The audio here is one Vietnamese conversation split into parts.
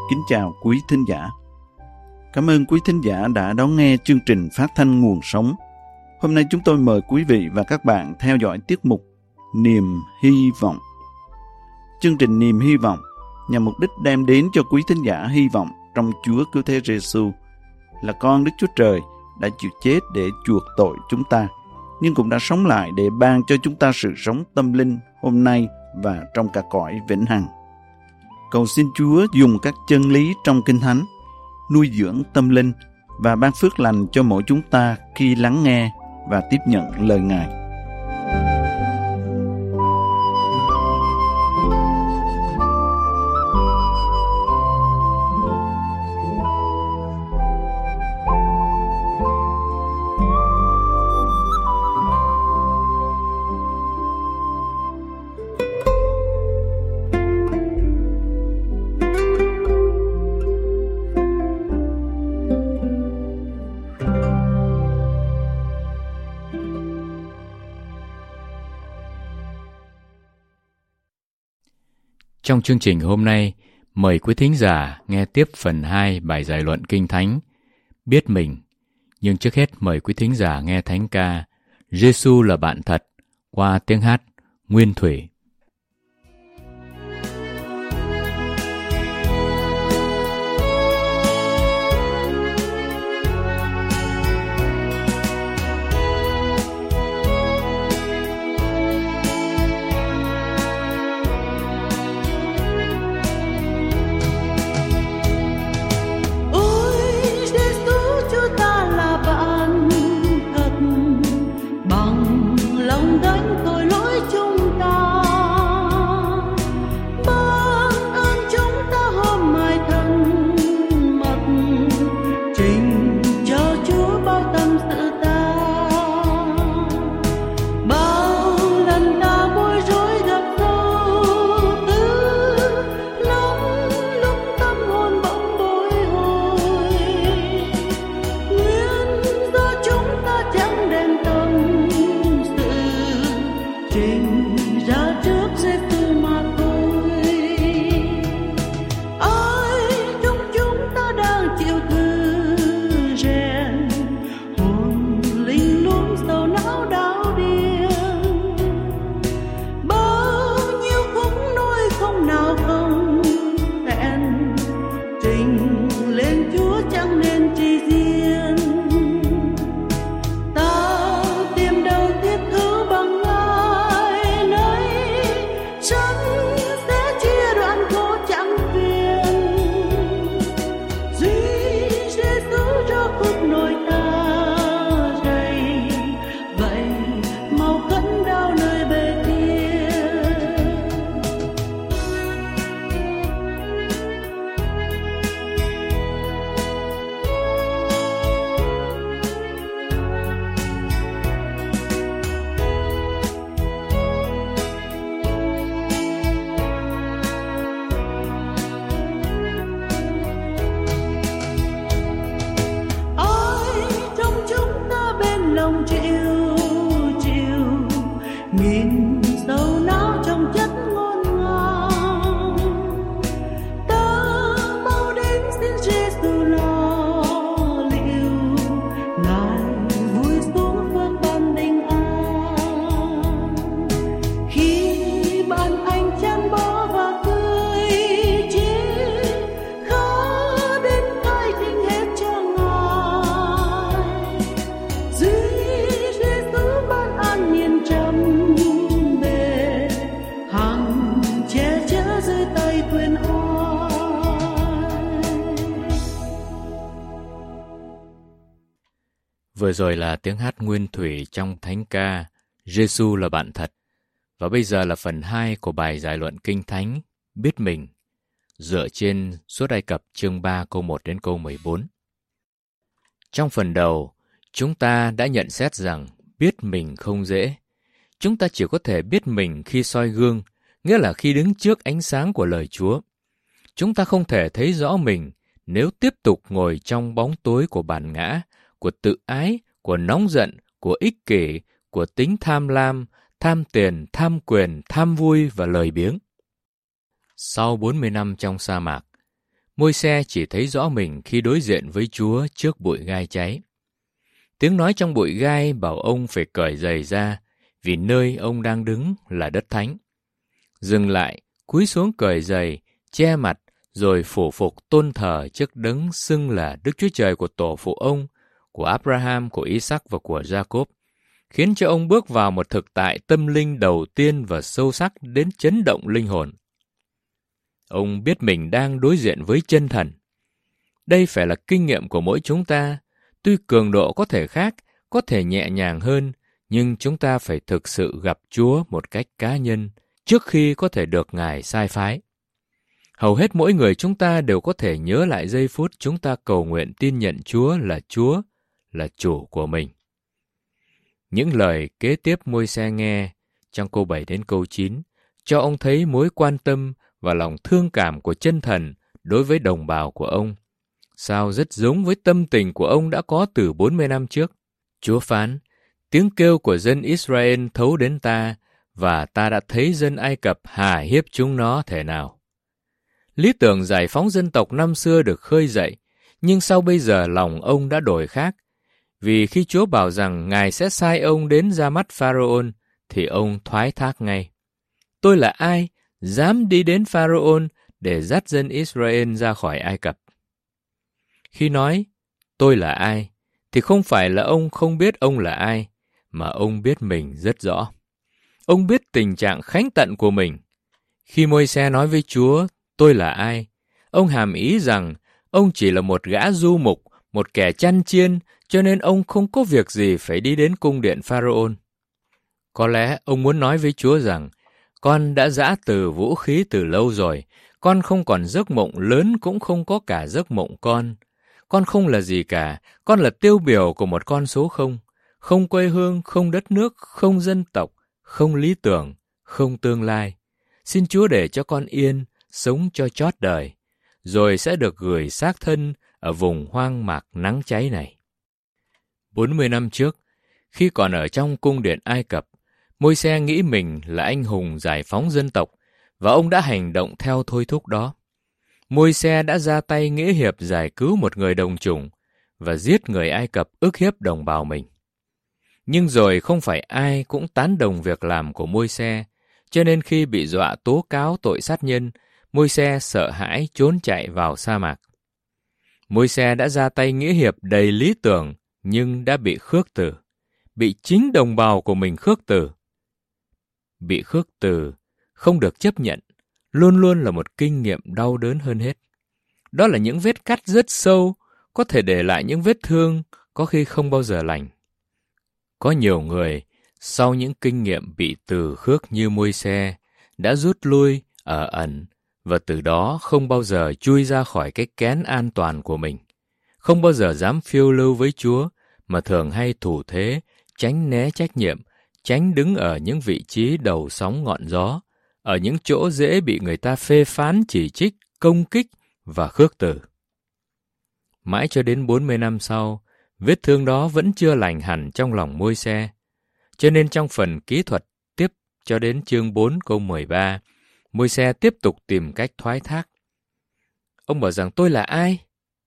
Kính chào quý thính giả. Cảm ơn quý thính giả đã đón nghe chương trình phát thanh Nguồn Sống. Hôm nay chúng tôi mời quý vị và các bạn theo dõi tiết mục Niềm Hy Vọng. Chương trình Niềm Hy Vọng nhằm mục đích đem đến cho quý thính giả hy vọng trong Chúa Cứu Thế Giêsu là con Đức Chúa Trời đã chịu chết để chuộc tội chúng ta, nhưng cũng đã sống lại để ban cho chúng ta sự sống tâm linh hôm nay và trong cả cõi vĩnh hằng. Cầu xin Chúa dùng các chân lý trong Kinh Thánh nuôi dưỡng tâm linh và ban phước lành cho mỗi chúng ta khi lắng nghe và tiếp nhận lời Ngài. Trong chương trình hôm nay, mời quý thính giả nghe tiếp phần 2 bài giải luận Kinh Thánh Biết Mình. Nhưng trước hết mời quý thính giả nghe thánh ca Giêsu là bạn thật qua tiếng hát Nguyên Thủy. Vừa rồi là tiếng hát Nguyên Thủy trong thánh ca Giêsu là bạn thật. Và bây giờ là phần 2 của bài giải luận Kinh Thánh Biết Mình, dựa trên Xuất Ai Cập chương 3 câu 1 đến câu 14. Trong phần đầu, chúng ta đã nhận xét rằng biết mình không dễ. Chúng ta chỉ có thể biết mình khi soi gương, nghĩa là khi đứng trước ánh sáng của lời Chúa. Chúng ta không thể thấy rõ mình nếu tiếp tục ngồi trong bóng tối của bản ngã, của tự ái, của nóng giận, của ích kỷ, của tính tham lam, tham tiền, tham quyền, tham vui và lời biếng. Sau 40 năm trong sa mạc, Môi-se chỉ thấy rõ mình khi đối diện với Chúa trước bụi gai cháy. Tiếng nói trong bụi gai bảo ông phải cởi giày ra, vì nơi ông đang đứng là đất thánh. Dừng lại, cúi xuống cởi giày, che mặt, rồi phủ phục tôn thờ trước đấng xưng là Đức Chúa Trời của tổ phụ ông, của Abraham, của Isaac và của Jacob, khiến cho ông bước vào một thực tại tâm linh đầu tiên và sâu sắc đến chấn động linh hồn. Ông biết mình đang đối diện với chân thần. Đây phải là kinh nghiệm của mỗi chúng ta. Tuy cường độ có thể khác, có thể nhẹ nhàng hơn, nhưng chúng ta phải thực sự gặp Chúa một cách cá nhân trước khi có thể được Ngài sai phái. Hầu hết mỗi người chúng ta đều có thể nhớ lại giây phút chúng ta cầu nguyện tin nhận Chúa, là chủ của mình. Những lời kế tiếp Môi-se nghe trong câu 7 đến câu 9 cho ông thấy mối quan tâm và lòng thương cảm của chân thần đối với đồng bào của ông. Sao rất giống với tâm tình của ông đã có từ 40 năm trước. Chúa phán, tiếng kêu của dân Israel thấu đến ta, và ta đã thấy dân Ai Cập hà hiếp chúng nó thể nào. Lý tưởng giải phóng dân tộc năm xưa được khơi dậy, nhưng sau bây giờ lòng ông đã đổi khác. Vì khi Chúa bảo rằng Ngài sẽ sai ông đến ra mắt Pharaoh, thì ông thoái thác ngay. Tôi là ai, dám đi đến Pharaoh để dắt dân Israel ra khỏi Ai Cập? Khi nói, tôi là ai, thì không phải là ông không biết ông là ai, mà ông biết mình rất rõ. Ông biết tình trạng khánh tận của mình. Khi Môi-se nói với Chúa, tôi là ai, ông hàm ý rằng ông chỉ là một gã du mục, một kẻ chăn chiên, cho nên ông không có việc gì phải đi đến cung điện Pharaoh. Có lẽ ông muốn nói với Chúa rằng, con đã giã từ vũ khí từ lâu rồi, con không còn giấc mộng lớn cũng không có cả giấc mộng con. Con không là gì cả, con là tiêu biểu của một con số không. Không quê hương, không đất nước, không dân tộc, không lý tưởng, không tương lai. Xin Chúa để cho con yên, sống cho chót đời, rồi sẽ được gửi xác thân ở vùng hoang mạc nắng cháy này. 40 năm trước, khi còn ở trong cung điện Ai Cập, Môi-se nghĩ mình là anh hùng giải phóng dân tộc, và ông đã hành động theo thôi thúc đó. Môi-se đã ra tay nghĩa hiệp giải cứu một người đồng chủng và giết người Ai Cập ức hiếp đồng bào mình. Nhưng rồi không phải ai cũng tán đồng việc làm của Môi-se, cho nên khi bị dọa tố cáo tội sát nhân, Môi-se sợ hãi trốn chạy vào sa mạc. Môi-se đã ra tay nghĩa hiệp đầy lý tưởng, nhưng đã bị khước từ, bị chính đồng bào của mình khước từ. Bị khước từ, không được chấp nhận, luôn luôn là một kinh nghiệm đau đớn hơn hết. Đó là những vết cắt rất sâu, có thể để lại những vết thương, có khi không bao giờ lành. Có nhiều người, sau những kinh nghiệm bị từ khước như Môi-se, đã rút lui, ở ẩn, và từ đó không bao giờ chui ra khỏi cái kén an toàn của mình. Không bao giờ dám phiêu lưu với Chúa, mà thường hay thủ thế, tránh né trách nhiệm, tránh đứng ở những vị trí đầu sóng ngọn gió, ở những chỗ dễ bị người ta phê phán chỉ trích, công kích và khước từ. Mãi cho đến 40 năm sau, vết thương đó vẫn chưa lành hẳn trong lòng Môi-se. Cho nên trong phần kỹ thuật tiếp cho đến chương 4 câu 13, Môi-se tiếp tục tìm cách thoái thác. Ông bảo rằng tôi là ai?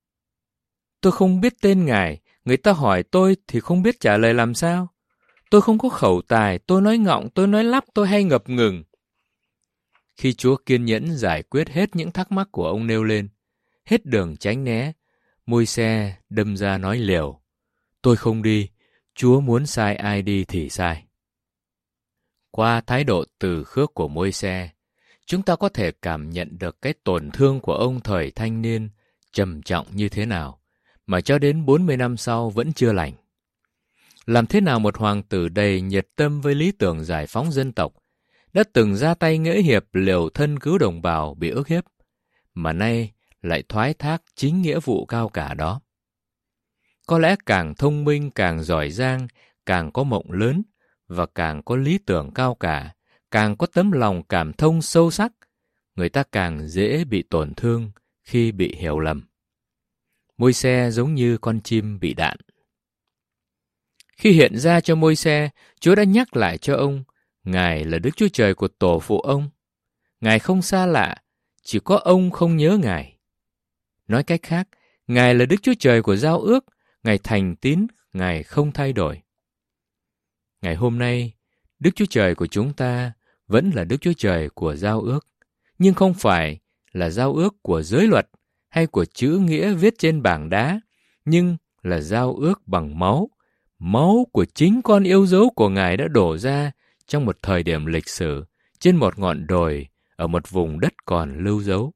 Tôi không biết tên Ngài, người ta hỏi tôi thì không biết trả lời làm sao. Tôi không có khẩu tài, tôi nói ngọng, tôi nói lắp, tôi hay ngập ngừng. Khi Chúa kiên nhẫn giải quyết hết những thắc mắc của ông nêu lên, hết đường tránh né, Môi-se đâm ra nói liều. Tôi không đi, Chúa muốn sai ai đi thì sai. Qua thái độ từ khước của Môi-se, chúng ta có thể cảm nhận được cái tổn thương của ông thời thanh niên trầm trọng như thế nào, mà cho đến 40 năm sau vẫn chưa lành. Làm thế nào một hoàng tử đầy nhiệt tâm với lý tưởng giải phóng dân tộc, đã từng ra tay nghĩa hiệp liều thân cứu đồng bào bị ức hiếp, mà nay lại thoái thác chính nghĩa vụ cao cả đó. Có lẽ càng thông minh, càng giỏi giang, càng có mộng lớn, và càng có lý tưởng cao cả, càng có tấm lòng cảm thông sâu sắc, người ta càng dễ bị tổn thương khi bị hiểu lầm. Môi-se giống như con chim bị đạn. Khi hiện ra cho Môi-se, Chúa đã nhắc lại cho ông, Ngài là Đức Chúa Trời của tổ phụ ông. Ngài không xa lạ, chỉ có ông không nhớ Ngài. Nói cách khác, Ngài là Đức Chúa Trời của giao ước, Ngài thành tín, Ngài không thay đổi. Ngày hôm nay, Đức Chúa Trời của chúng ta vẫn là Đức Chúa Trời của giao ước, nhưng không phải là giao ước của giới luật hay của chữ nghĩa viết trên bảng đá, nhưng là giao ước bằng máu. Máu của chính con yêu dấu của Ngài đã đổ ra trong một thời điểm lịch sử, trên một ngọn đồi, ở một vùng đất còn lưu dấu.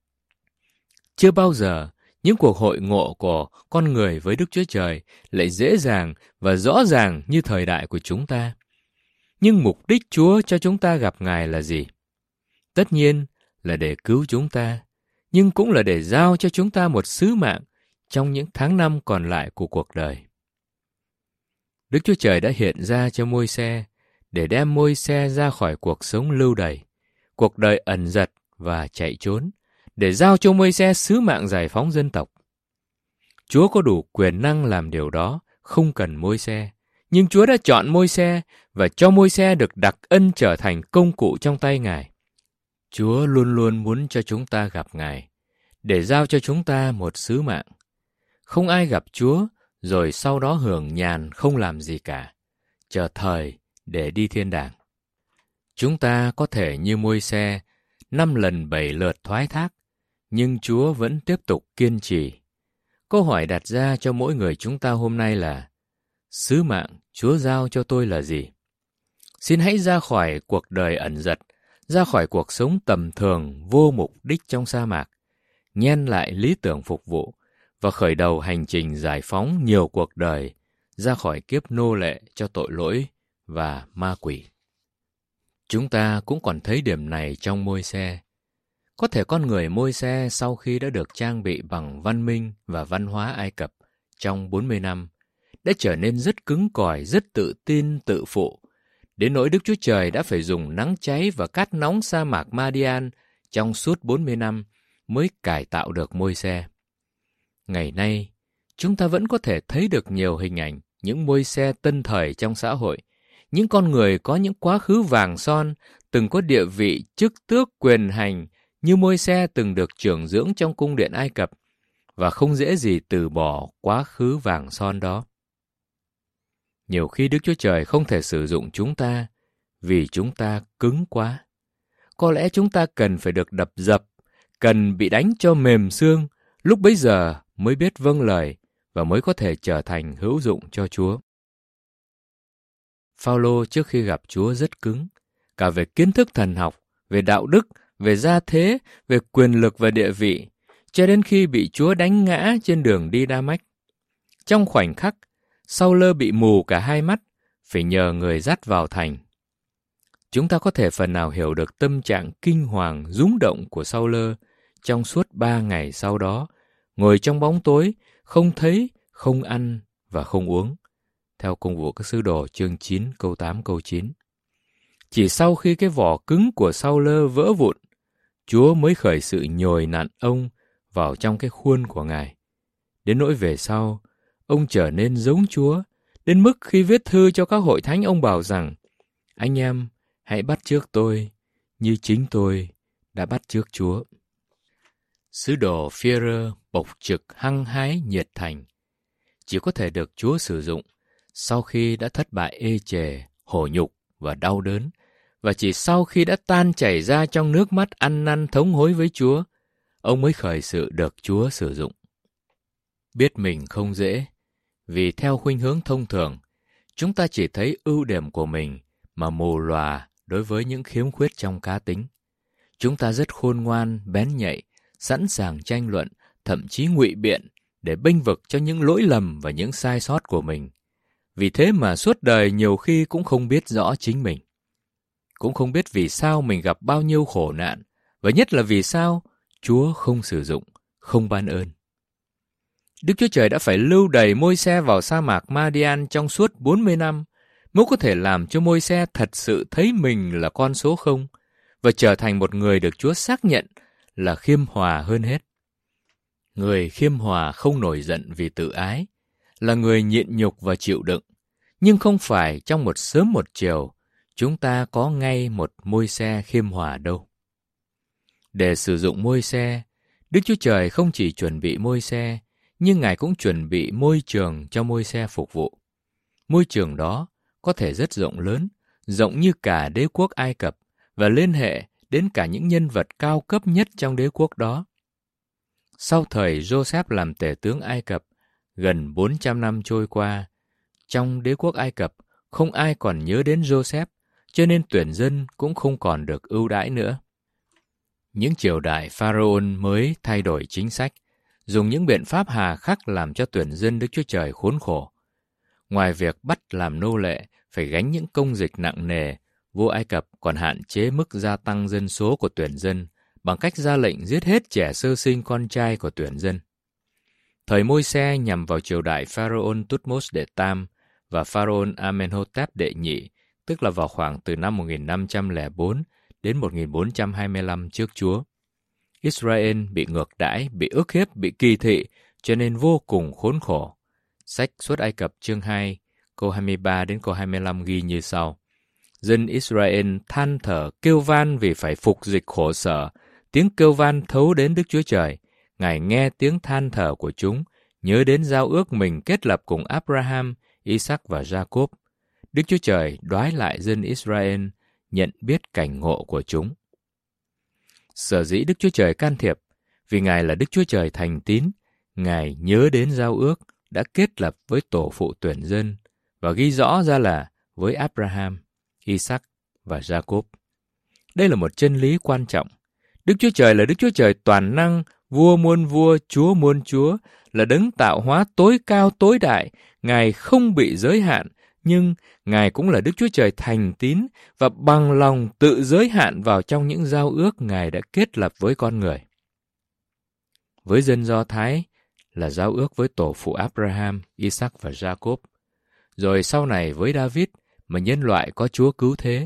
Chưa bao giờ những cuộc hội ngộ của con người với Đức Chúa Trời lại dễ dàng và rõ ràng như thời đại của chúng ta. Nhưng mục đích Chúa cho chúng ta gặp Ngài là gì? Tất nhiên là để cứu chúng ta, nhưng cũng là để giao cho chúng ta một sứ mạng trong những tháng năm còn lại của cuộc đời. Đức Chúa Trời đã hiện ra cho Môi-se để đem Môi-se ra khỏi cuộc sống lưu đày, cuộc đời ẩn dật và chạy trốn, để giao cho Môi-se sứ mạng giải phóng dân tộc. Chúa có đủ quyền năng làm điều đó, không cần Môi-se, nhưng Chúa đã chọn Môi-se và cho Môi-se được đặc ân trở thành công cụ trong tay Ngài. Chúa luôn luôn muốn cho chúng ta gặp Ngài, để giao cho chúng ta một sứ mạng. Không ai gặp Chúa rồi sau đó hưởng nhàn không làm gì cả, chờ thời để đi thiên đàng. Chúng ta có thể như Môi-se 5 lần 7 lượt thoái thác, nhưng Chúa vẫn tiếp tục kiên trì. Câu hỏi đặt ra cho mỗi người chúng ta hôm nay là: sứ mạng Chúa giao cho tôi là gì? Xin hãy ra khỏi cuộc đời ẩn dật, ra khỏi cuộc sống tầm thường vô mục đích trong sa mạc, nhen lại lý tưởng phục vụ và khởi đầu hành trình giải phóng nhiều cuộc đời ra khỏi kiếp nô lệ cho tội lỗi và ma quỷ. Chúng ta cũng còn thấy điểm này trong Môi-se. Có thể con người Môi-se sau khi đã được trang bị bằng văn minh và văn hóa Ai Cập trong 40 năm, đã trở nên rất cứng cỏi, rất tự tin, tự phụ, đến nỗi Đức Chúa Trời đã phải dùng nắng cháy và cát nóng sa mạc Madian trong suốt 40 năm mới cải tạo được Môi-se. Ngày nay, chúng ta vẫn có thể thấy được nhiều hình ảnh những Môi-se tân thời trong xã hội, những con người có những quá khứ vàng son, từng có địa vị chức tước quyền hành, như Môi-se từng được trưởng dưỡng trong cung điện Ai Cập, và không dễ gì từ bỏ quá khứ vàng son đó. Nhiều khi Đức Chúa Trời không thể sử dụng chúng ta vì chúng ta cứng quá. Có lẽ chúng ta cần phải được đập dập, cần bị đánh cho mềm xương, lúc bấy giờ mới biết vâng lời và mới có thể trở thành hữu dụng cho Chúa. Phao-lô trước khi gặp Chúa rất cứng, cả về kiến thức thần học, về đạo đức, về gia thế, về quyền lực và địa vị, cho đến khi bị Chúa đánh ngã trên đường đi Đa-mách. Trong khoảnh khắc, Sau-lơ bị mù cả hai mắt, phải nhờ người dắt vào thành. Chúng ta có thể phần nào hiểu được tâm trạng kinh hoàng, rúng động của Sau-lơ trong suốt 3 ngày sau đó, ngồi trong bóng tối, không thấy, không ăn và không uống. Theo Công vụ các sứ đồ chương 9 câu 8 câu 9. Chỉ sau khi cái vỏ cứng của Sau-lơ vỡ vụn, Chúa mới khởi sự nhồi nặn ông vào trong cái khuôn của Ngài. Đến nỗi về sau, ông trở nên giống Chúa, đến mức khi viết thư cho các hội thánh ông bảo rằng: anh em hãy bắt chước tôi như chính tôi đã bắt chước Chúa. Sứ đồ Phi-e-rơ bộc trực hăng hái nhiệt thành, chỉ có thể được Chúa sử dụng sau khi đã thất bại ê chề, hổ nhục và đau đớn, và chỉ sau khi đã tan chảy ra trong nước mắt ăn năn thống hối với Chúa, ông mới khởi sự được Chúa sử dụng. Biết mình không dễ, vì theo khuynh hướng thông thường, chúng ta chỉ thấy ưu điểm của mình mà mù lòa đối với những khiếm khuyết trong cá tính. Chúng ta rất khôn ngoan, bén nhạy, sẵn sàng tranh luận, thậm chí ngụy biện để bênh vực cho những lỗi lầm và những sai sót của mình. Vì thế mà suốt đời nhiều khi cũng không biết rõ chính mình. Cũng không biết vì sao mình gặp bao nhiêu khổ nạn, và nhất là vì sao Chúa không sử dụng, không ban ơn. Đức Chúa Trời đã phải lưu đày Môi-se vào sa mạc Madian trong suốt 40 năm mới có thể làm cho Môi-se thật sự thấy mình là con số 0 và trở thành một người được Chúa xác nhận là khiêm hòa hơn hết. Người khiêm hòa không nổi giận vì tự ái, là người nhịn nhục và chịu đựng, nhưng không phải trong một sớm một chiều chúng ta có ngay một Môi-se khiêm hòa đâu. Để sử dụng Môi-se, Đức Chúa Trời không chỉ chuẩn bị Môi-se, nhưng Ngài cũng chuẩn bị môi trường cho Môi-se phục vụ. Môi trường đó có thể rất rộng lớn, rộng như cả đế quốc Ai Cập và liên hệ đến cả những nhân vật cao cấp nhất trong đế quốc đó. Sau thời Joseph làm tể tướng Ai Cập, gần 400 năm trôi qua, trong đế quốc Ai Cập không ai còn nhớ đến Joseph, cho nên tuyển dân cũng không còn được ưu đãi nữa. Những triều đại Pharaoh mới thay đổi chính sách, dùng những biện pháp hà khắc làm cho tuyển dân Đức Chúa Trời khốn khổ. Ngoài việc bắt làm nô lệ, phải gánh những công dịch nặng nề, vua Ai Cập còn hạn chế mức gia tăng dân số của tuyển dân bằng cách ra lệnh giết hết trẻ sơ sinh con trai của tuyển dân. Thời Môi-se nhằm vào triều đại Pharaoh Thutmose đệ Tam và Pharaoh Amenhotep đệ Nhị, tức là vào khoảng từ năm 1504 đến 1425 trước Chúa. Israel bị ngược đãi, bị ức hiếp, bị kỳ thị, cho nên vô cùng khốn khổ. Sách Xuất Ai Cập chương 2, câu 23 đến câu 25 ghi như sau. Dân Israel than thở kêu van vì phải phục dịch khổ sở, tiếng kêu van thấu đến Đức Chúa Trời. Ngài nghe tiếng than thở của chúng, nhớ đến giao ước mình kết lập cùng Abraham, Isaac và Jacob. Đức Chúa Trời đoái lại dân Israel, nhận biết cảnh ngộ của chúng. Sở dĩ Đức Chúa Trời can thiệp, vì Ngài là Đức Chúa Trời thành tín, Ngài nhớ đến giao ước đã kết lập với tổ phụ tuyển dân và ghi rõ ra là với Abraham, Isaac và Jacob. Đây là một chân lý quan trọng. Đức Chúa Trời là Đức Chúa Trời toàn năng, vua muôn vua, Chúa muôn chúa, là đấng tạo hóa tối cao tối đại. Ngài không bị giới hạn, nhưng Ngài cũng là Đức Chúa Trời thành tín và bằng lòng tự giới hạn vào trong những giao ước Ngài đã kết lập với con người. Với dân Do Thái là giao ước với tổ phụ Abraham, Isaac và Jacob. Rồi sau này với David mà nhân loại có Chúa cứu thế.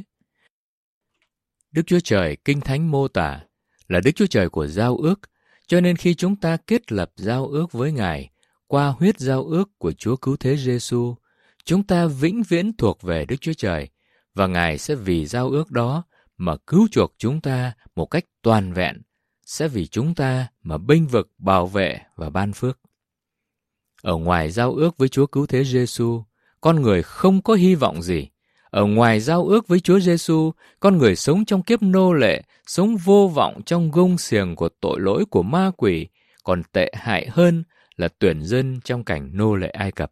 Đức Chúa Trời Kinh Thánh mô tả là Đức Chúa Trời của giao ước, cho nên khi chúng ta kết lập giao ước với Ngài qua huyết giao ước của Chúa cứu thế Giêsu, chúng ta vĩnh viễn thuộc về Đức Chúa Trời và Ngài sẽ vì giao ước đó mà cứu chuộc chúng ta một cách toàn vẹn, sẽ vì chúng ta mà bênh vực, bảo vệ và ban phước. Ở ngoài giao ước với Chúa cứu thế Giêsu, con người không có hy vọng gì. Ở ngoài giao ước với Chúa Giêsu, con người sống trong kiếp nô lệ, sống vô vọng trong gông xiềng của tội lỗi của ma quỷ, còn tệ hại hơn là tuyển dân trong cảnh nô lệ Ai Cập.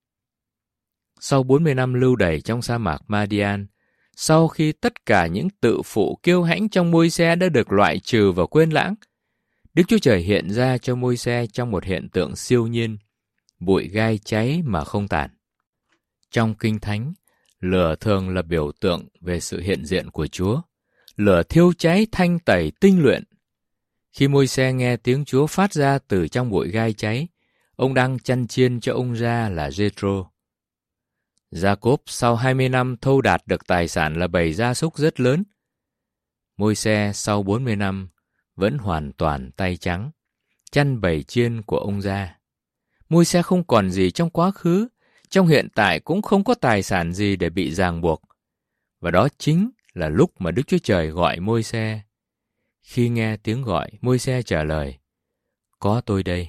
Sau 40 năm lưu đày trong sa mạc Madian, sau khi tất cả những tự phụ kiêu hãnh trong Môi-se đã được loại trừ và quên lãng, Đức Chúa Trời hiện ra cho Môi-se trong một hiện tượng siêu nhiên, bụi gai cháy mà không tàn. Trong Kinh Thánh, lửa thường là biểu tượng về sự hiện diện của Chúa. Lửa thiêu cháy thanh tẩy tinh luyện. Khi Môi-se nghe tiếng Chúa phát ra từ trong bụi gai cháy, ông đang chăn chiên cho ông ra là Giê-trô. Gia-cốp sau 20 năm thâu đạt được tài sản là bầy gia súc rất lớn. Môi-se sau 40 năm vẫn hoàn toàn tay trắng, chăn bầy chiên của ông ra. Môi-se không còn gì trong quá khứ, trong hiện tại cũng không có tài sản gì để bị ràng buộc. Và đó chính là lúc mà Đức Chúa Trời gọi Môi-se. Khi nghe tiếng gọi, Môi-se trả lời, có tôi đây.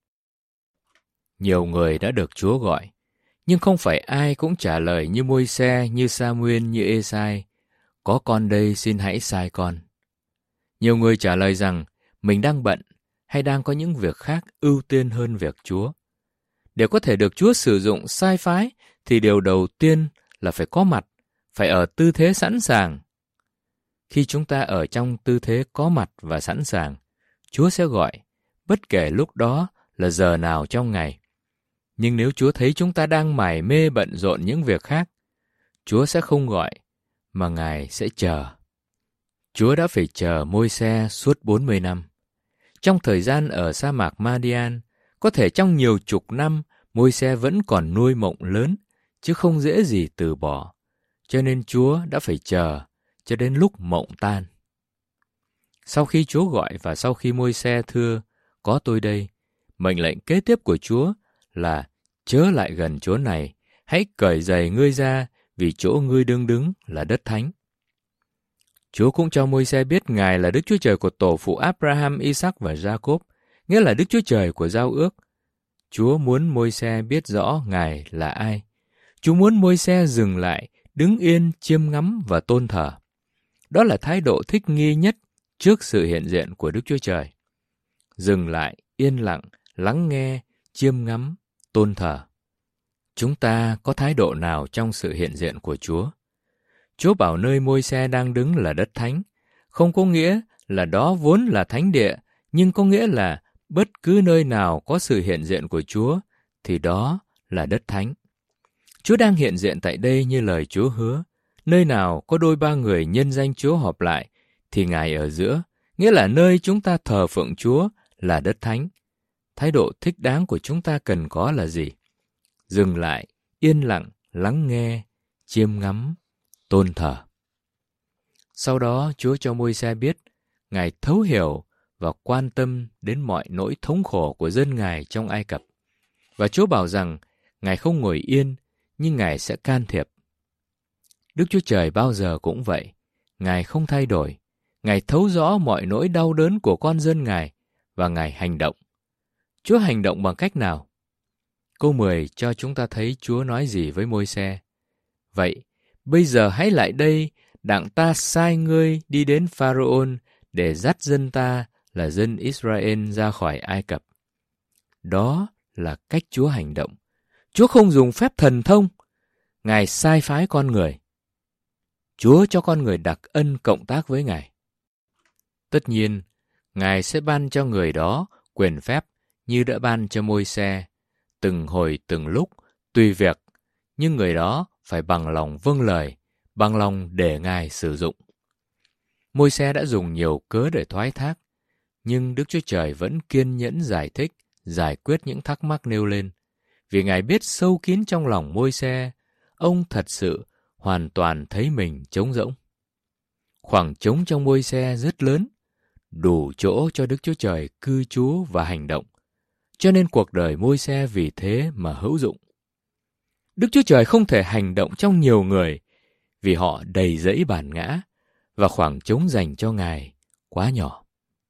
Nhiều người đã được Chúa gọi, nhưng không phải ai cũng trả lời như Môi-se, như Sa-muên, như Ê-sai. Có con đây, xin hãy sai con. Nhiều người trả lời rằng mình đang bận hay đang có những việc khác ưu tiên hơn việc Chúa. Để có thể được Chúa sử dụng sai phái thì điều đầu tiên là phải có mặt, phải ở tư thế sẵn sàng. Khi chúng ta ở trong tư thế có mặt và sẵn sàng, Chúa sẽ gọi, bất kể lúc đó là giờ nào trong ngày. Nhưng nếu Chúa thấy chúng ta đang mải mê bận rộn những việc khác, Chúa sẽ không gọi, mà Ngài sẽ chờ. Chúa đã phải chờ Môi-se suốt 40 năm. Trong thời gian ở sa mạc Madian, có thể trong nhiều chục năm, Môi-se vẫn còn nuôi mộng lớn, chứ không dễ gì từ bỏ. Cho nên Chúa đã phải chờ cho đến lúc mộng tan. Sau khi Chúa gọi và sau khi Môi-se thưa, có tôi đây, mệnh lệnh kế tiếp của Chúa là chớ lại gần chỗ này, hãy cởi giày ngươi ra, vì chỗ ngươi đương đứng là đất thánh. Chúa cũng cho Môi-se biết Ngài là Đức Chúa Trời của tổ phụ Abraham, Isaac và Jacob, nghĩa là Đức Chúa Trời của giao ước. Chúa muốn Môi-se biết rõ Ngài là ai. Chúa muốn Môi-se dừng lại, đứng yên, chiêm ngắm và tôn thờ. Đó là thái độ thích nghi nhất trước sự hiện diện của Đức Chúa Trời. Dừng lại, yên lặng, lắng nghe, chiêm ngắm, tôn thờ. Chúng ta có thái độ nào trong sự hiện diện của Chúa? Chúa bảo nơi Môi-se đang đứng là đất thánh, không có nghĩa là đó vốn là thánh địa, nhưng có nghĩa là bất cứ nơi nào có sự hiện diện của Chúa thì đó là đất thánh. Chúa đang hiện diện tại đây như lời Chúa hứa. Nơi nào có 2-3 người nhân danh Chúa họp lại thì Ngài ở giữa, nghĩa là nơi chúng ta thờ phượng Chúa là đất thánh. Thái độ thích đáng của chúng ta cần có là gì? Dừng lại, yên lặng, lắng nghe, chiêm ngắm, tôn thờ. Sau đó Chúa cho Môi-se biết Ngài thấu hiểu và quan tâm đến mọi nỗi thống khổ của dân Ngài trong Ai Cập. Và Chúa bảo rằng Ngài không ngồi yên, nhưng Ngài sẽ can thiệp. Đức Chúa Trời bao giờ cũng vậy. Ngài không thay đổi. Ngài thấu rõ mọi nỗi đau đớn của con dân Ngài và Ngài hành động. Chúa hành động bằng cách nào? Câu 10 cho chúng ta thấy Chúa nói gì với Môi-se. Vậy, bây giờ hãy lại đây, đặng ta sai ngươi đi đến Pharaon để dắt dân ta là dân Israel ra khỏi Ai Cập. Đó là cách Chúa hành động. Chúa không dùng phép thần thông. Ngài sai phái con người. Chúa cho con người đặc ân cộng tác với Ngài. Tất nhiên, Ngài sẽ ban cho người đó quyền phép như đã ban cho Môi-se, từng hồi từng lúc, tùy việc, nhưng người đó phải bằng lòng vâng lời, bằng lòng để Ngài sử dụng. Môi-se đã dùng nhiều cớ để thoái thác, nhưng Đức Chúa Trời vẫn kiên nhẫn giải thích, giải quyết những thắc mắc nêu lên. Vì Ngài biết sâu kín trong lòng Môi-se, ông thật sự hoàn toàn thấy mình trống rỗng. Khoảng trống trong Môi-se rất lớn, đủ chỗ cho Đức Chúa Trời cư trú và hành động. Cho nên cuộc đời Môi-se vì thế mà hữu dụng. Đức Chúa Trời không thể hành động trong nhiều người vì họ đầy rẫy bản ngã và khoảng trống dành cho Ngài quá nhỏ.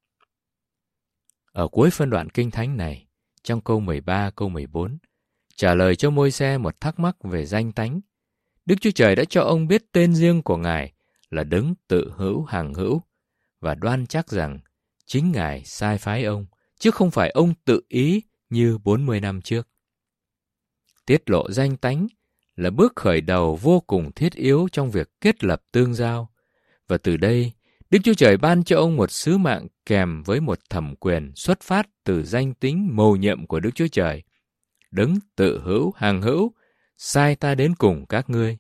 Ở cuối phân đoạn Kinh Thánh này, trong câu 13, câu 14, trả lời cho Môi-se một thắc mắc về danh tánh. Đức Chúa Trời đã cho ông biết tên riêng của Ngài là Đấng tự hữu hằng hữu và đoan chắc rằng chính Ngài sai phái ông, chứ không phải ông tự ý như 40 năm trước. Tiết lộ danh tánh là bước khởi đầu vô cùng thiết yếu trong việc kết lập tương giao, và từ đây, Đức Chúa Trời ban cho ông một sứ mạng kèm với một thẩm quyền xuất phát từ danh tính mầu nhiệm của Đức Chúa Trời. Đấng tự hữu hằng hữu, sai ta đến cùng các ngươi.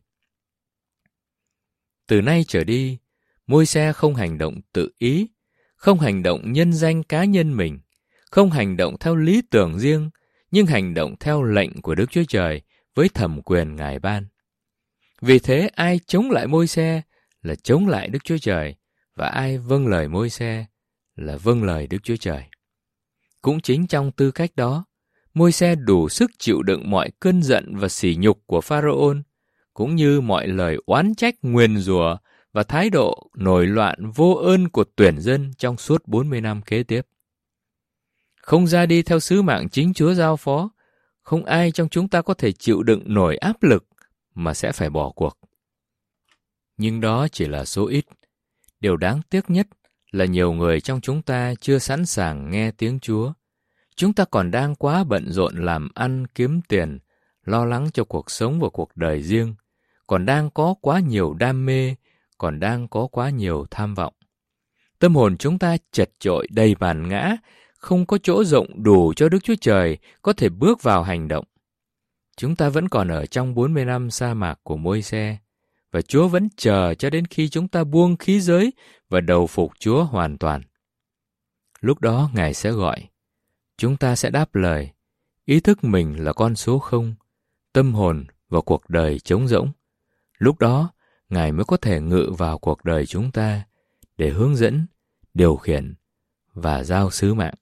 Từ nay trở đi, Môi-se không hành động tự ý, không hành động nhân danh cá nhân mình, không hành động theo lý tưởng riêng, nhưng hành động theo lệnh của Đức Chúa Trời với thẩm quyền Ngài ban. Vì thế, ai chống lại Môi-se là chống lại Đức Chúa Trời, và ai vâng lời Môi-se là vâng lời Đức Chúa Trời. Cũng chính trong tư cách đó, Môi-se đủ sức chịu đựng mọi cơn giận và sỉ nhục của Pharaon, cũng như mọi lời oán trách nguyền rủa và thái độ nổi loạn vô ơn của tuyển dân trong suốt 40 năm kế tiếp. Không ra đi theo sứ mạng chính Chúa giao phó, không ai trong chúng ta có thể chịu đựng nổi áp lực mà sẽ phải bỏ cuộc. Nhưng đó chỉ là số ít. Điều đáng tiếc nhất là nhiều người trong chúng ta chưa sẵn sàng nghe tiếng Chúa. Chúng ta còn đang quá bận rộn làm ăn kiếm tiền, lo lắng cho cuộc sống và cuộc đời riêng, còn đang có quá nhiều đam mê, còn đang có quá nhiều tham vọng. Tâm hồn chúng ta chật chội đầy bản ngã, không có chỗ rộng đủ cho Đức Chúa Trời có thể bước vào hành động. Chúng ta vẫn còn ở trong 40 năm sa mạc của Môi-se, và Chúa vẫn chờ cho đến khi chúng ta buông khí giới và đầu phục Chúa hoàn toàn. Lúc đó Ngài sẽ gọi. Chúng ta sẽ đáp lời, ý thức mình là con số 0, tâm hồn và cuộc đời trống rỗng. Lúc đó, Ngài mới có thể ngự vào cuộc đời chúng ta để hướng dẫn, điều khiển và giao sứ mạng.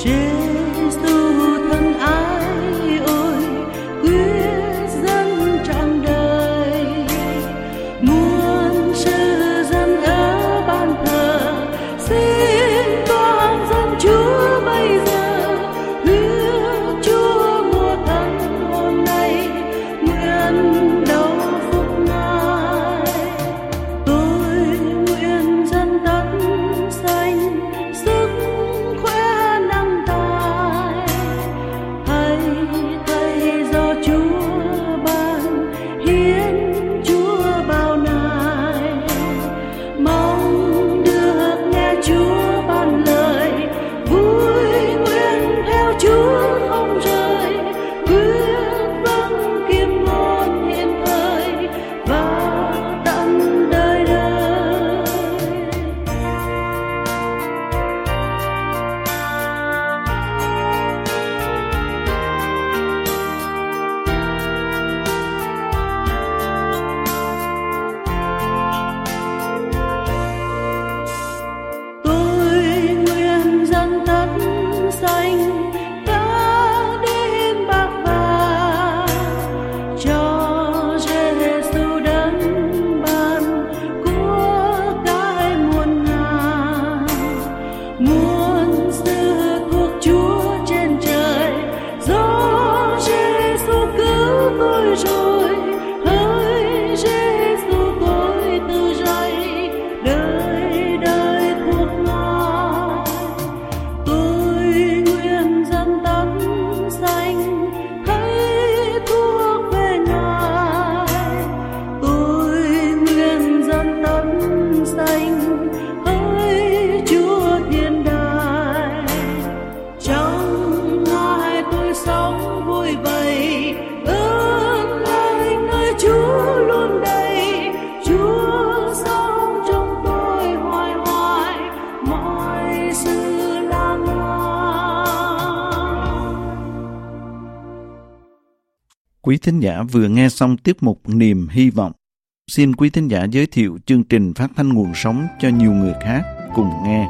Quý thính giả vừa nghe xong tiết mục Niềm Hy Vọng. Xin quý thính giả giới thiệu chương trình phát thanh nguồn sống cho nhiều người khác cùng nghe.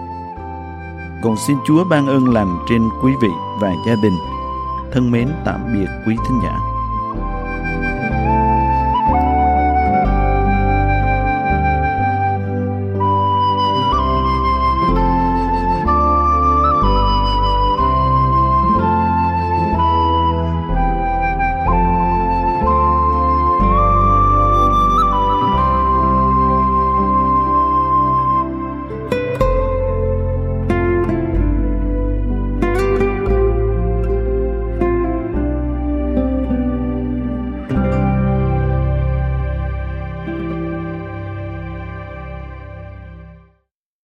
Còn xin Chúa ban ơn lành trên quý vị và gia đình. Thân mến tạm biệt quý thính giả.